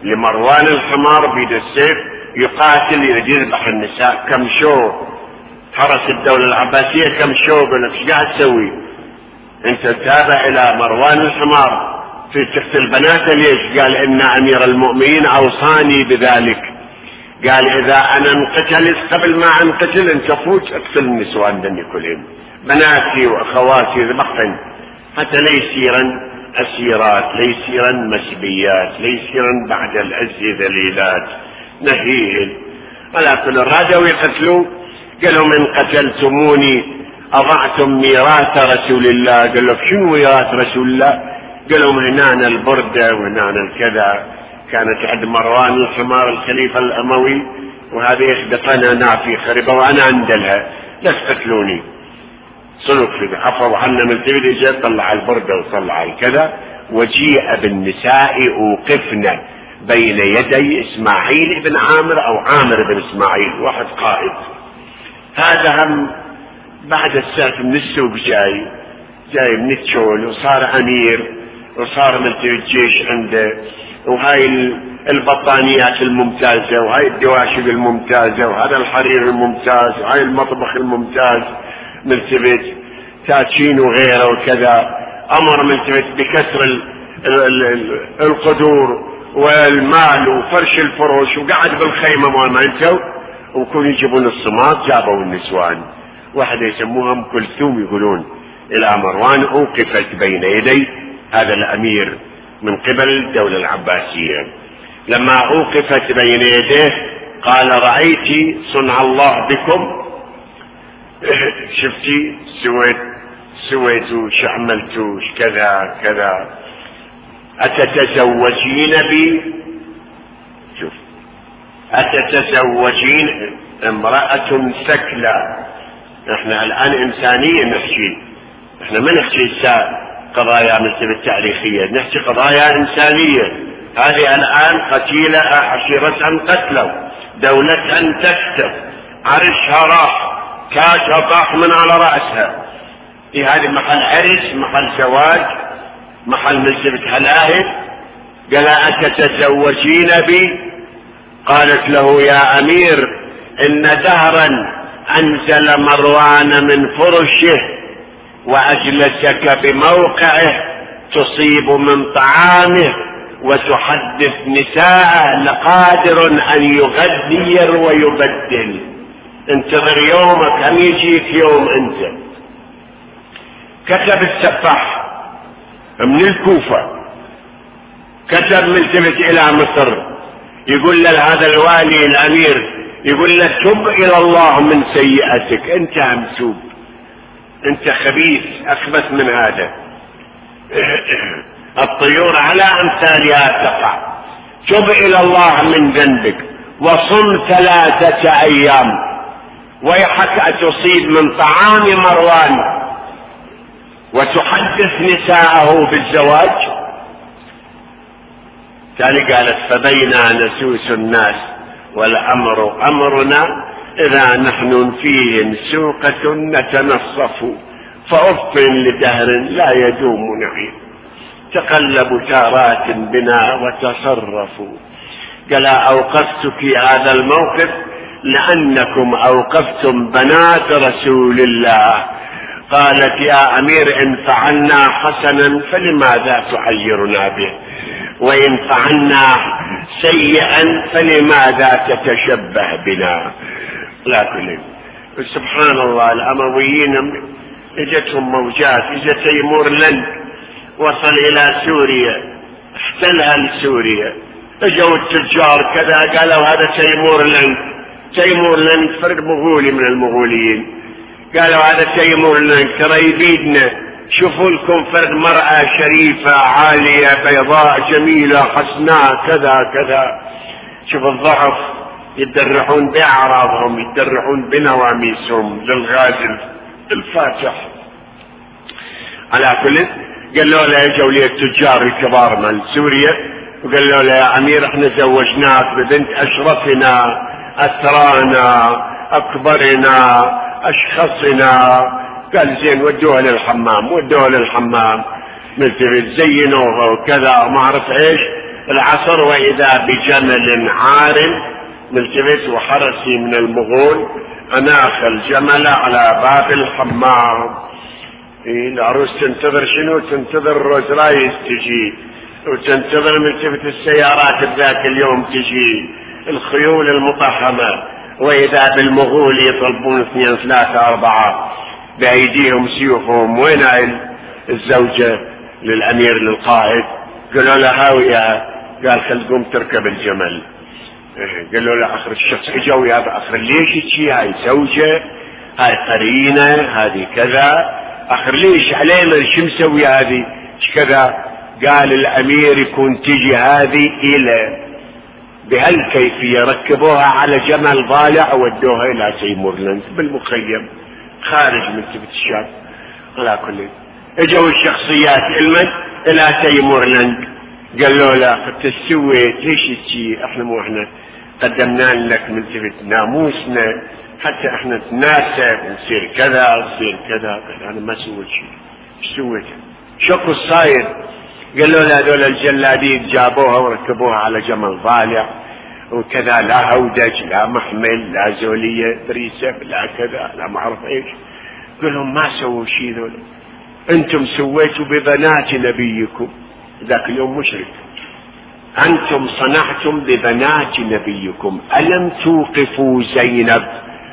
لمروان الحمار بيد السيف يقاتل يذبح النساء. كم شو حرس الدولة العباسية، كم شو يقول لك ايش قاعد تسوي انت؟ تابع الى مروان الحمار في تقتل بناته ليش؟ قال ان امير المؤمنين اوصاني بذلك، قال اذا انا انقتل قبل ما انقتل انت فوت اقتل النسوان دني كلهم، بناتي واخواتي ذبحهن حتى لا يصيرن اسيرات، لا يصيرن مسبيات، لا يصيرن بعد العز ذليلات، نهيهن على كل. رادوا يقتلوا، قالوا من قتلتموني اضعتم ميراث رسول الله. قال له شنو ميراث رسول الله؟ قالوا هنانا البردة وهنانا الكذا، كانت عند مروان الحمار الخليفة الأموي، وهذه يخدقنا نافي خربة وانا عندلها، لا تقتلوني. صلوا في عفوا عنا من تبدي جاء طلع البردة وطلع الكذا، وجيء بالنساء اوقفنا بين يدي اسماعيل بن عامر او عامر بن اسماعيل، واحد قائد. هذا هم بعد الساعة من السوق جاي من التشول، وصار امير، وصار من الجيش عنده، وهاي البطانيات الممتازة، وهاي الدواشق الممتازة، وهذا الحرير الممتاز، وهاي المطبخ الممتاز ملتفت تاتشين وغيره وكذا. امر ملتفت بكسر القدور والمال وفرش الفروش، وقعد بالخيمة ما انتوا، وكانوا يجيبون الصمات، جابوا النسوان، واحدة يسموها ام كلثوم يقولون، الى مروان اوقفت بين يدي هذا الامير من قبل الدولة العباسية. لما اوقفت بين يديه قال رأيت صنع الله بكم، شفتي سويتوا شو عملتوا كذا كذا، اتتزوجين بي؟ شوف، اتتزوجين امرأة سكلى. احنا الان انسانية نحكي، احنا ما نحكي قضايا مثل التاريخية، نحكي قضايا انسانية. هذه الان قتيلة عشيرة قتلوا، دولة تكتب، عرشها راح، كاشها طاح من على رأسها. في هذه محل عرس، محل زواج، محل نسبة حلائل. قال أتتزوجين بي؟ قالت له يا أمير إن دهرا أنزل مروان من فرشه وأجلسك بموقعه، تصيب من طعامه وتحدث نساءه، لقادر أن يغير ويبدل. انتظر يومك أم يجيك يوم أنت. كتب السفاح من الكوفة، كتب ملتفت إلى مصر، يقول هذا الوالي الأمير، يقول له تب إلى الله من سيئتك، أنت همسوب، أنت خبيث أخبث من هذا. الطيور على أمثالها تقع، تب إلى الله من ذنبك وصم 3 أيام، ويحك أتصيب من طعام مروان وتحدث نساءه بالزواج. تالي قالت فبينا نسوس الناس والأمر أمرنا، إذا نحن فيهم سوقة نتنصف، فأف لدهر لا يدوم نعيم، تقلبوا تارات بنا وتصرفوا. قال أوقفتك هذا الموقف لأنكم أوقفتم بنات رسول الله. قالت يا أمير إن فعلنا حسنا فلماذا تعيرنا به، وإن فعلنا سيئا فلماذا تتشبه بنا. لكن سبحان الله الأمويين اجتهم موجات، اجت تيمور لن وصل إلى سوريا، احتلها لسوريا، اجوا التجار كذا قالوا هذا تيمور لن فرد مغولي من المغوليين، قالوا هذا تيمور لن ترى يبيدنا، شوفوا لكم فرد مرأة شريفة عالية بيضاء جميلة حسناء كذا كذا. شوف الضعف، يتدرحون بأعراضهم، يتدرحون بنواميسهم للغازل الفاتح. على كل قالوا له يجوا لي التجار الكبار من سوريا وقالوا له يا أمير احنا زوجناك ببنت أشرفنا أثرانا أكبرنا أشخصنا. قال زين ودوها للحمام، ودوها للحمام مثل زينوها وكذا ما عرف ايش. العصر وإذا بجمل عار ملتفت وحرسي من المغول أناخ الجمل على باب الحمام. العروس تنتظر شنو؟ تنتظر الروز رايس تجي، وتنتظر ملتفت السيارات بذاك اليوم تجي، الخيول المطحمة، وإذا بالمغول يطلبون 2 3 4 بأيديهم سيوفهم. وين الزوجة للأمير للقائد؟ قالوا له هاوية. قال خل تقوم تركب الجمل. قالوا له آخر الشخص اجوا يا آخر ليش تشي؟ هاي زوجة، هاي قرينة، هذه كذا، آخر ليش علينا شو مسوي هذه كذا؟ قال الأمير يكون تجي هذه إلى بهالكيفية ركبوها على جمل ضالع ودوها إلى تيمورلند بالمخيم خارج من تبت الشام. على كل اجوا الشخصيات إلى تيمورلند قالوا له قد سويت ليش تجي؟ احنا مو احنا قدمنا لك من تبت ناموسنا حتى احنا نتناسب ونصير كذا ونصير كذا. قال انا ما سويت شيء. ايش سويت؟ شكو الصاير؟ قالوا له هذول الجلادين جابوها وركبوها على جمل ضالع وكذا، لا هودج لا محمل لا زولية بريسة لا كذا لا ما اعرف ايش. قال لهم ما سووا شيء ذولا، انتم سويتوا ببنات نبيكم. ذاك اليوم مشرك. انتم صنعتم ببنات نبيكم، الم توقفوا زينب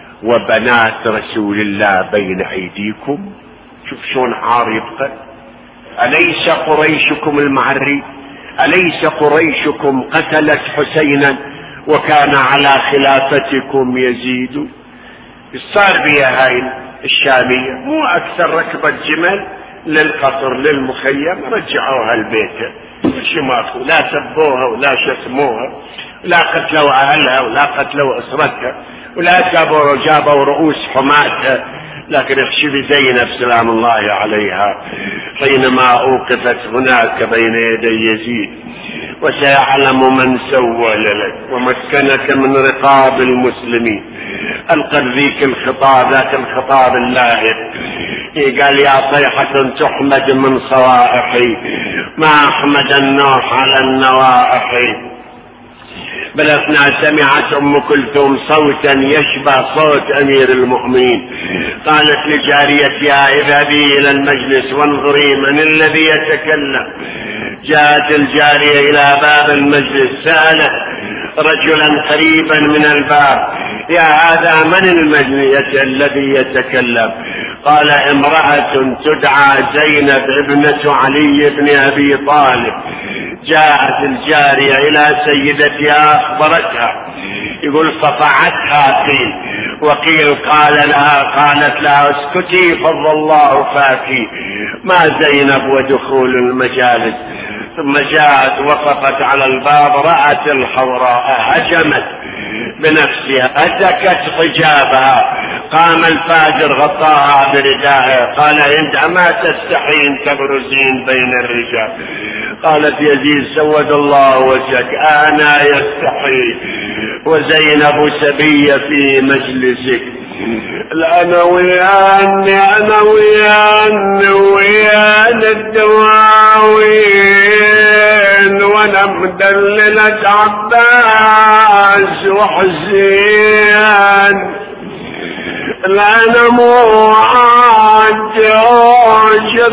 وبنات رسول الله بين ايديكم؟ شوف شلون عار يبقى. أليس قريشكم المعري؟ أليس قريشكم قتلت حسينا وكان على خلافتكم يزيد؟ صار بها هاي الشامية مو أكثر ركبة جمل للقصر للمخيم رجعوها البيت شماخو، لا سبوها ولا شتموها ولا قتلوا أهلها ولا قتلوا أسرتها ولا جابوا رؤوس حماتها. لكن اخشبي زينب سلام الله عليها حينما اوقفت هناك بين يدي يزيد، وسيعلم من سول لك ومكنك من رقاب المسلمين. القى ذيك الخطاب، ذاك الخطاب اللاهق. قال يا صيحة تحمد من صوائحي ما احمد النوح على النوائح، بل اثناء سمعت ام كلثوم صوتا يشبه صوت امير المؤمنين قالت لجاريتها اذهبي الى المجلس وانظري من الذي يتكلم. جاءت الجارية الى باب المجلس سألت رجلا قريبا من الباب يا هذا من المجلس الذي يتكلم؟ قال امرأة تدعى زينب ابنة علي بن ابي طالب. جاءت الجارية الى سيدتها اخبرتها، يقول فطعتها قيل وقيل قالت لها اسكتي فضل الله فاكي، ما زينب ودخول المجالس. ثم جاءت وقفت على الباب رأت الحوراء هجمت بنفسها أتكت حجابها. قام الفاجر غطاها بردائه قال انت ما تستحين تبرزين بين الرجال؟ قالت يزيد سود الله وجهك انا يستحي وزينب سبية في مجلسك. انا ويان الدواوين وانا مدللة عباس وحسين. انا مو عجوش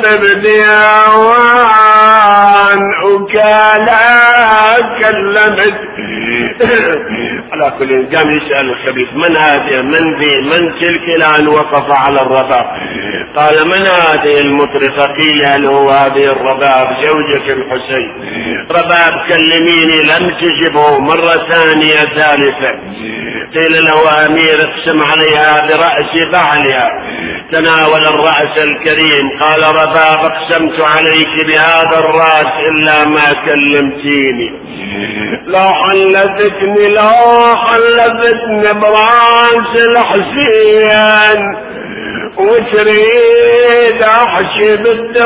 بديوان وكالا كلمت على كل قام يسأل الخبيث من هذه من تلك الآن وقف على الرباب؟ قال من هذه المطرقة؟ قيل هل هو هذه الرباب زوجة الحسين؟ رباب كلميني لم تجبه مرة ثانية ثالثة. قيل له امير اقسم عليها برأس بعلها. تناول الرأس الكريم قال رباب اقسمت عليك بهذا الرأس الا ما كلمتيني. لو حلفتني براس الحسين وتريد احشي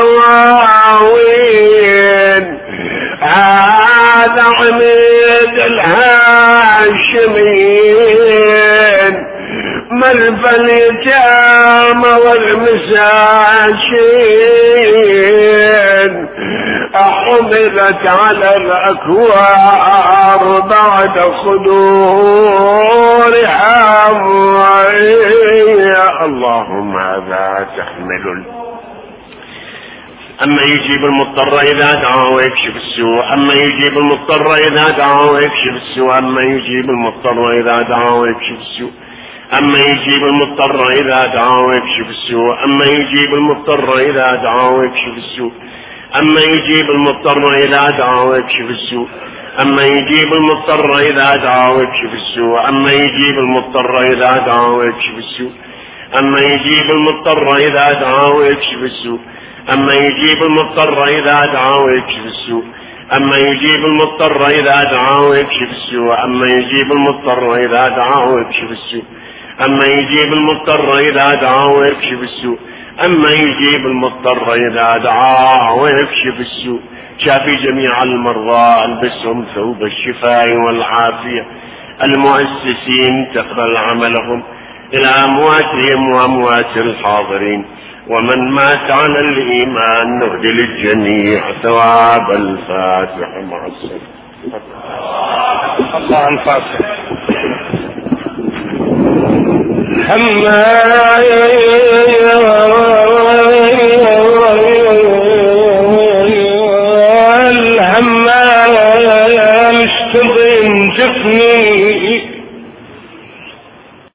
بالدواوين. هذا عميد الهاشمين ملف اليتامى والمساكين حملت على الأكوار بعد خدورها معية. اللهم ماذا تحمل. أما يجيب المضطر إذا دعاه ويكشف السوء، أما يجيب المضطر إذا دعاه ويكشف السوء، أما يجيب المضطر إذا دعاه ويكشف السوء، أما يجيب المضطر إذا دعاه ويكشف السوء، أما يجيب المضطر إذا دعاه ويكشف السوء، أما يجيب المضطر إذا دعاه ويكشف السوء، أما يجيب المضطر إذا دعاه ويكشف السوء، أما يجيب المضطر إذا دعاه ويكشف السوء، أما يجيب المضطر إذا دعاه ويكشف السوء، أما يجيب المضطر إذا دعاه ويكشف السوء، أما يجيب المضطر إذا دعاه ويكشف السوء، أما يجيب المضطر إذا دعاه ويكشف السوء، أما يجيب المضطر إذا دعاه ويكشف السوء، أما يجيب المضطر إذا دعاه ويكشف السوء. شافي جميع المرضى، البسهم ثوب الشفاء والعافية. المؤسسين تقبل عملهم إلى أمواتهم وأموات الحاضرين، ومن مات على الإيمان نهدي للجميع ثواب الفاتحة مع السلامة. الله الفاتحة.